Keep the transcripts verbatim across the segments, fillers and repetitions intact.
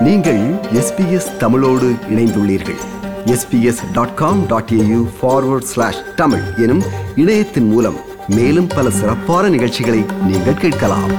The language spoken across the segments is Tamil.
நீங்கள் எஸ்பிஎஸ் தமிழோடு இணைந்துள்ளீர்கள். SBS dot com dot AU forward slash Tamil எனும் இணையத்தின் மூலம் மேலும் பல சிறப்பான நிகழ்ச்சிகளை நீங்கள் கேட்கலாம்.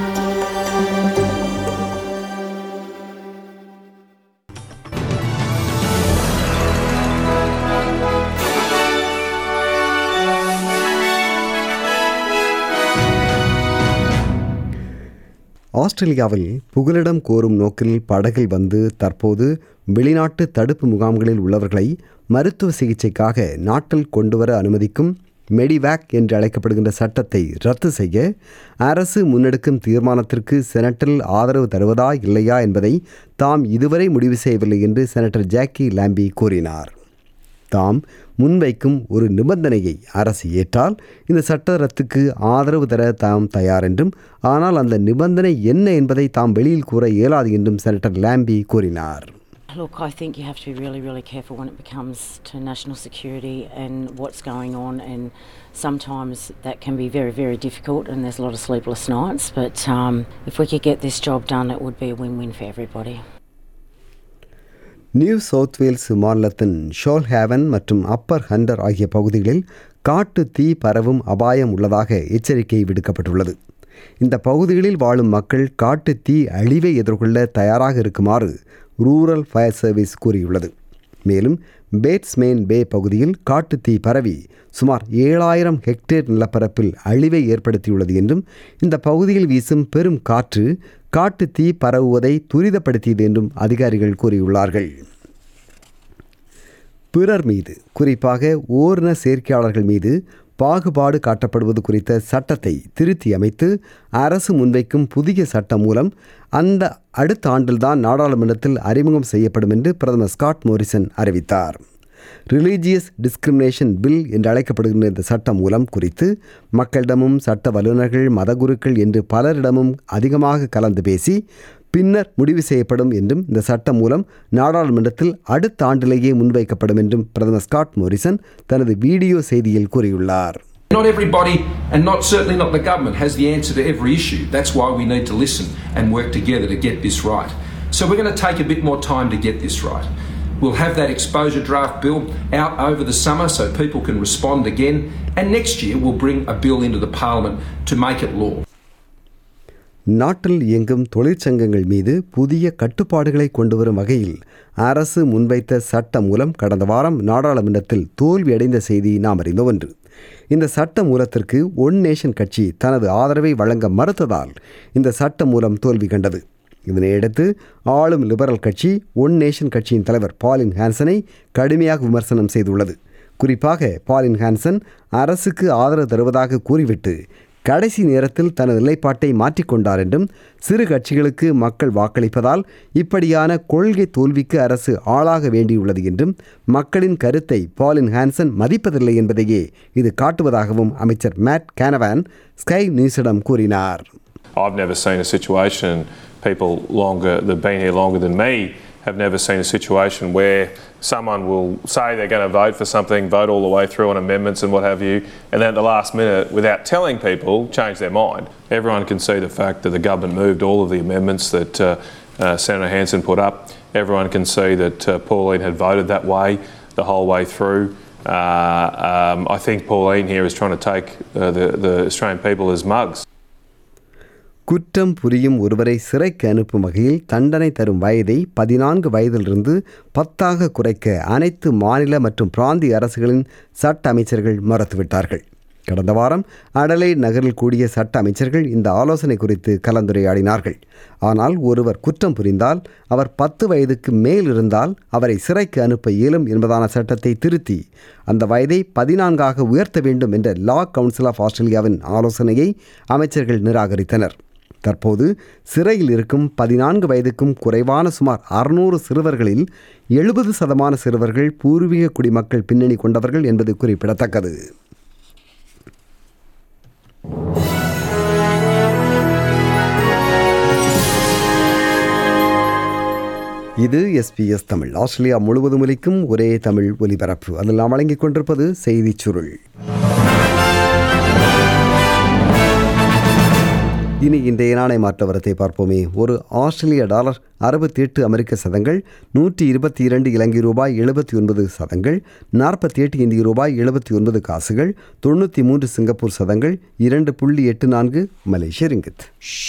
ஆஸ்திரேலியாவில் புகலிடம் கோரும் நோக்கில் படகில் வந்து தற்போது வெளிநாட்டு தடுப்பு முகாம்களில் உள்ளவர்களை மருத்துவ சிகிச்சைக்காக நாட்டில் கொண்டுவர அனுமதிக்கும் மெடிவேக் என்று அழைக்கப்படுகின்ற சட்டத்தை ரத்து செய்ய அரசு முன்னெடுக்கும் தீர்மானத்திற்கு செனட்டில் ஆதரவு தருவதா இல்லையா என்பதை தாம் இதுவரை முடிவு செய்யவில்லை என்று செனட்டர் ஜாக்கி லாம்பி கூறினார். தாம் முன்வைக்கும் ஒரு நிபந்தனையை அரசு ஏற்றால் இந்த சட்ட ரத்துக்கு ஆதரவு தர தாம் தயார் என்றும், ஆனால் அந்த நிபந்தனை என்ன என்பதை தாம் வெளியில் கூற இயலாது என்றும் செனட்டர் லாம்பி கூறினார். Look, I think you have to be really, really careful when it becomes to national security and what's going on, and sometimes that can be very, very difficult and there's a lot of sleepless nights, but um, if we could get this job done, it would be a win-win for everybody. New South Wales மாநிலத்தின் ஷோல்ஹேவன் மற்றும் அப்பர் ஹண்டர் ஆகிய பகுதிகளில் காட்டு தீ பரவும் அபாயம் உள்ளதாக எச்சரிக்கை விடுக்கப்பட்டுள்ளது. இந்த பகுதிகளில் வாழும் மக்கள் காட்டு தீ அழிவை எதிர்கொள்ள தயாராக இருக்குமாறு ரூரல் ஃபயர் சர்வீஸ் கூறியுள்ளது. மேலும் பேட்ஸ்மேன் பே பகுதியில் காட்டு தீ பரவி சுமார் ஏழாயிரம் ஹெக்டேர் நிலப்பரப்பில் அழிவை ஏற்படுத்தியுள்ளது என்றும், இந்த பகுதியில் வீசும் பெரும் காற்று காட்டு தீ பரவுவதை துரிதப்படுத்தியது என்றும் அதிகாரிகள் கூறியுள்ளார்கள். பிறர் மீது, குறிப்பாக ஓரின சேர்க்கையாளர்கள் மீது பாகுபாடு காட்டப்படுவது குறித்த சட்டத்தை திருத்தி அமைத்து அரசு முன்வைக்கும் புதிய சட்டம் மூலம் அந்த அடுத்த ஆண்டில்தான் நாடாளுமன்றத்தில் அறிமுகம் செய்யப்படும் என்று பிரதமர் ஸ்காட் மோரிசன் அறிவித்தார். ரிலீஜியஸ் டிஸ்கிரிமினேஷன் பில் என்று அழைக்கப்படுகின்ற இந்த சட்டம் மூலம் குறித்து மக்களிடமும் சட்ட வல்லுநர்கள், மதகுருக்கள் என்று பலரிடமும் அதிகமாக கலந்து பேசி பின்னர் முடிவு செய்யப்படும் என்றும், இந்த சட்டம் மூலம் நாடாளுமன்றத்தில் அடுத்த ஆண்டிலேயே முன்வைக்கப்படும் என்றும் பிரதமர் ஸ்காட் மோரிசன் தனது வீடியோ செய்தியில் கூறியுள்ளார். Not everybody, and not certainly not the government, has the answer to every issue. That's why we need to listen and work together to get this right. So we're going to take a bit more time to get this right. We'll have that exposure draft bill out over the summer so people can respond again, and next year we'll bring a bill into the parliament to make it law. நாட்டில் இயங்கும் தொழிற்சங்கங்கள் மீது புதிய கட்டுப்பாடுகளை கொண்டுவரும் வகையில் அரசு முன்வைத்த சட்ட மூலம் கடந்த வாரம் நாடாளுமன்றத்தில் தோல்வியடைந்த செய்தி நாம் அறிந்த ஒன்று. இந்த சட்ட மூலத்திற்கு ஒன் நேஷன் கட்சி தனது ஆதரவை வழங்க மறுத்ததால் இந்த சட்ட மூலம் தோல்வி கண்டது. இதனையடுத்து ஆளும் லிபரல் கட்சி ஒன் நேஷன் கட்சியின் தலைவர் பாலின் ஹான்சனை கடுமையாக விமர்சனம் செய்துள்ளது. குறிப்பாக பாலின் ஹான்சன் அரசுக்கு ஆதரவு தருவதாக கூறிவிட்டு கடைசி நேரத்தில் தனது நிலைப்பாட்டை மாற்றிக்கொண்டார் என்றும், சிறு கட்சிகளுக்கு மக்கள் வாக்களிப்பதால் இப்படியான கொள்கை தோல்விக்கு அரசு ஆளாக வேண்டியுள்ளது என்றும், மக்களின் கருத்தை பாலின் ஹான்சன் மதிப்பதில்லை என்பதையே இது காட்டுவதாகவும் அமைச்சர் மேட் கேனவான் ஸ்கை நியூஸிடம் கூறினார். I've never seen a situation, people longer that have been here longer than me have never seen a situation where someone will say they're going to vote for something, vote all the way through on amendments and what have you, and then at the last minute, without telling people, change their mind. Everyone can see the fact that the government moved all of the amendments that uh, uh, Senator Hanson put up. Everyone can see that uh, Pauline had voted that way the whole way through. Uh, um, I think Pauline here is trying to take uh, the, the Australian people as mugs. குற்றம் புரியும் ஒருவரை சிறைக்கு அனுப்பும் வகையில் தண்டனை தரும் வயதை பதினான்கு வயதிலிருந்து பத்தாக குறைக்க அனைத்து மாநில மற்றும் பிராந்திய அரசுகளின் சட்ட அமைச்சர்கள் மறுத்துவிட்டார்கள். கடந்த வாரம் அடலைட் நகரில் கூடிய சட்ட அமைச்சர்கள் இந்த ஆலோசனை குறித்து கலந்துரையாடினார்கள். ஆனால் ஒருவர் குற்றம் புரிந்தால் அவர் பத்து வயதுக்கு மேல் இருந்தால் அவரை சிறைக்கு அனுப்ப இயலும் என்பதான சட்டத்தை திருத்தி அந்த வயதை பதினான்காக உயர்த்த வேண்டும் என்ற லா கவுன்சில் ஆஃப் ஆஸ்திரேலியாவின் ஆலோசனையை அமைச்சர்கள் நிராகரித்தனர். தற்போது சிறையில் இருக்கும் பதினான்கு வயதுக்கும் குறைவான சுமார் அறுநூறு சிறுவர்களில் எழுபது சதமான சிறுவர்கள் பூர்வீக குடிமக்கள் பின்னணி கொண்டவர்கள் என்பது குறிப்பிடத்தக்கது. இது எஸ்பிஎஸ் தமிழ். ஆஸ்திரேலியா முழுவதும் ஒலிக்கும் ஒரே தமிழ் ஒலிபரப்பு. அதில் நாம் வழங்கிக் கொண்டிருப்பது செய்திச் சுருள். இனி இன்றைய நாணய மாற்ற வரத்தை பார்ப்போமே. ஒரு ஆஸ்திரேலிய டாலர் அறுபத்தி எட்டு அமெரிக்க சதங்கள், நூற்றி இருபத்தி இரண்டு இலங்கை ரூபாய் எழுபத்தி ஒன்பது சதங்கள், நாற்பத்தி எட்டு இந்திய ரூபாய் எழுபத்தி ஒன்பது காசுகள், தொண்ணூற்றி மூன்று சிங்கப்பூர் சதங்கள், இரண்டு புள்ளி எட்டு நான்கு மலேசிய ரிங்கித்.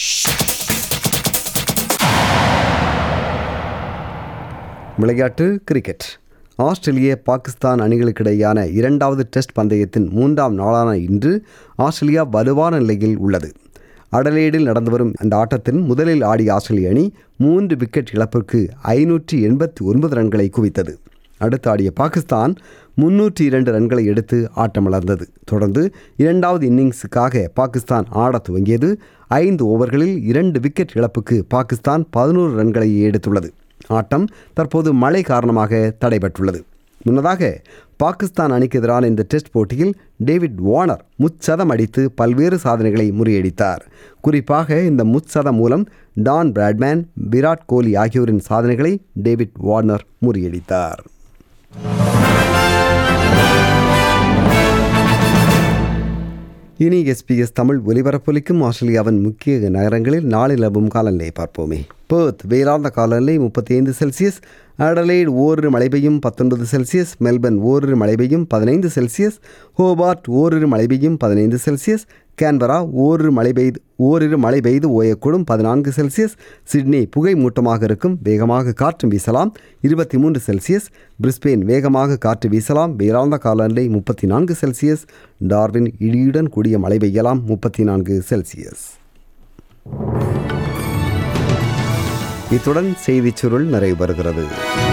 விளையாட்டு கிரிக்கெட். ஆஸ்திரேலிய பாகிஸ்தான் அணிகளுக்கிடையான இரண்டாவது டெஸ்ட் பந்தயத்தின் மூன்றாம் நாளான இன்று ஆஸ்திரேலியா வலுவான நிலையில் உள்ளது. அடலேடில் நடந்து வரும் அந்த ஆட்டத்தின் முதலில் ஆடிய ஆஸ்திரேலிய அணி மூன்று விக்கெட் இழப்பிற்கு ஐநூற்றி எண்பத்தி ஒன்பது ரன்களை குவித்தது. அடுத்து ஆடிய பாகிஸ்தான் முன்னூற்றி இரண்டு ரன்களை எடுத்து ஆட்டமிழந்தது. தொடர்ந்து இரண்டாவது இன்னிங்ஸுக்காக பாகிஸ்தான் ஆடத் துவங்கியது. ஐந்து ஓவர்களில் இரண்டு விக்கெட் இழப்புக்கு பாகிஸ்தான் பதினோரு ரன்களை எடுத்துள்ளது. ஆட்டம் தற்போது மழை காரணமாக தடைபட்டுள்ளது. முன்னதாக பாகிஸ்தான் அணிக்கு எதிரான இந்த டெஸ்ட் போட்டியில் டேவிட் வார்னர் முச்சதம் அடித்து பல்வேறு சாதனைகளை முறியடித்தார். குறிப்பாக இந்த முச்சதம் மூலம் டான் பிராட்மேன், விராட் கோலி ஆகியோரின் சாதனைகளை டேவிட் வார்னர் முறியடித்தார். இனி எஸ்பிஎஸ் தமிழ் ஒலிபரப்பொலிக்கும் ஆஸ்திரேலியாவின் முக்கிய நகரங்களில் நாளை நிலவும் காலநிலை பார்ப்போமே. பெர்த் வெயிலார்ந்த காலநிலை முப்பத்தி ஐந்து செல்சியஸ், அடலைட் ஓரிரு மழை பெய்யும் பத்தொன்பது செல்சியஸ், மெல்பர்ன் ஓரிரு மழை பெய்யும் பதினைந்து செல்சியஸ், ஹோபார்ட் ஓரிரு மழை பெய்யும் பதினைந்து செல்சியஸ், கேன்பரா ஓரிரு மழை பெய்து ஓரிரு மழை பெய்து ஓயக்கூடும் பதினான்கு செல்சியஸ், சிட்னி புகை மூட்டமாக இருக்கும் வேகமாக காற்று வீசலாம் இருபத்தி மூன்று செல்சியஸ், பிரிஸ்பேன் வேகமாக காற்று வீசலாம் வெயிலார்ந்த காலநிலை முப்பத்தி நான்கு செல்சியஸ், டார்வின் இடியுடன் கூடிய மழை பெய்யலாம் முப்பத்தி நான்கு செல்சியஸ். இத்துடன் செய்திச் சுருள் நிறைவு பெறுகிறது.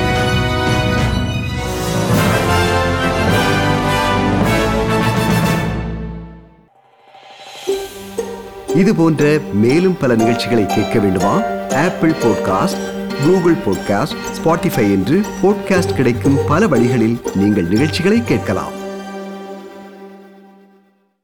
இது போன்ற மேலும் பல நிகழ்ச்சிகளை கேட்க வேண்டுமா? Apple podcast, Google podcast, Spotify என்று பாட்காஸ்ட் கிடைக்கும் பல வழிகளில் நீங்கள் நிகழ்ச்சிகளை கேட்கலாம்.